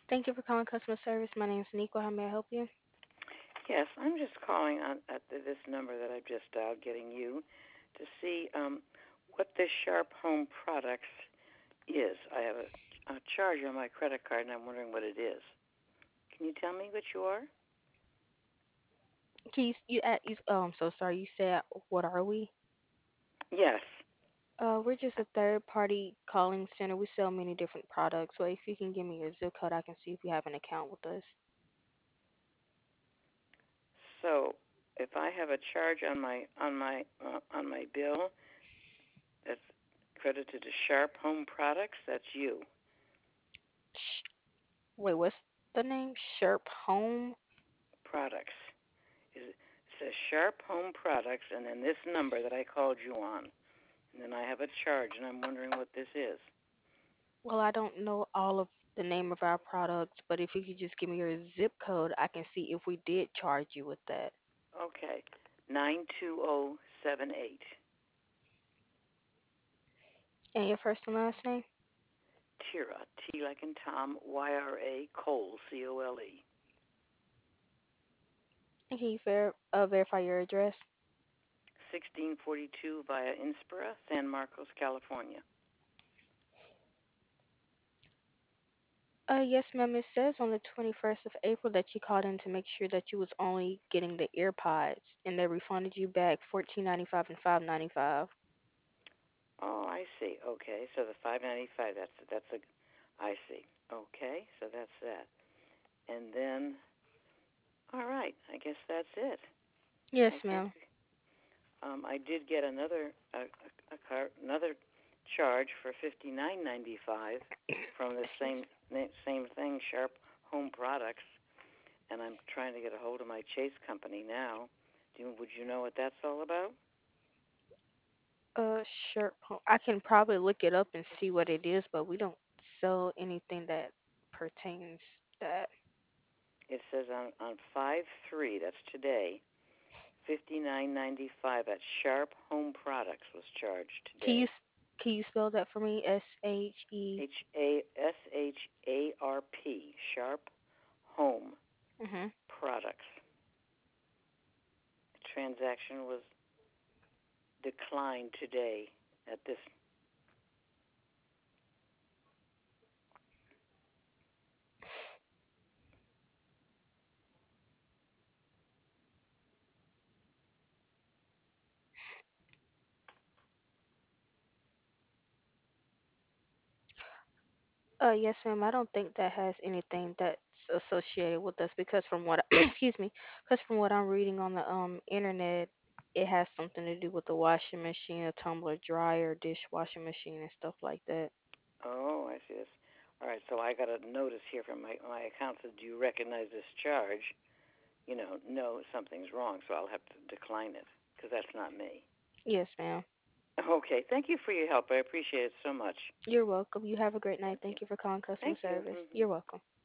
Thank you for calling customer service. My name is Nico. How may I help you? Yes, I'm just calling on this number that I've just dialed, getting you to see what this Sharp Home Products is. I have a charge on my credit card, and I'm wondering what it is. Can you tell me what you are? I'm so sorry. You said, what are we? Yes. We're just a third party calling center. We sell many different products. So if you can give me your zip code, I can see if you have an account with us. So if I have a charge on my bill that's credited to Sharp Home Products, that's you. Wait, what's the name? Sherp Home? Products. It says Sharp Home Products, and then this number that I called you on, and then I have a charge, and I'm wondering what this is. Well, I don't know all of the name of our products, but if you could just give me your zip code, I can see if we did charge you with that. Okay, 92078. And your first and last name? Tira, T like in Tom, YRA, Cole, COLE. And can you verify your address? 1642 via Inspira, San Marcos, California. Yes, ma'am. It says on the 21st of April that you called in to make sure that you was only getting the AirPods, and they refunded you back 14.95 and 5.95. Oh, I see. Okay, so the 595. That's a. I see. Okay, so that's that. And then, all right. I guess that's it. Yes, I guess ma'am. I did get another charge for 59.95 from the Excuse same thing, Sharp Home Products, and I'm trying to get a hold of my Chase company now. Would you know what that's all about? sure. I can probably look it up and see what it is, but we don't sell anything that pertains that. It says on 5/3, that's today, 59.95 at Sharp Home Products was charged Can you today. can you spell that for me? SHE. HASHARP, Sharp Home Mhm. Products. The transaction was declined today at this. Yes, ma'am. I don't think that has anything that's associated with us because from what excuse me, because from what I'm reading on the internet, it has something to do with the washing machine, a tumbler dryer, dishwashing machine, and stuff like that. Oh, I see this. All right, so I got a notice here from my account that do you recognize this charge? No, something's wrong, so I'll have to decline it because that's not me. Yes, ma'am. Okay, thank you for your help. I appreciate it so much. You're welcome. You have a great night. Thank you. Thank you for calling customer Thank you. service. Hmm. You're welcome.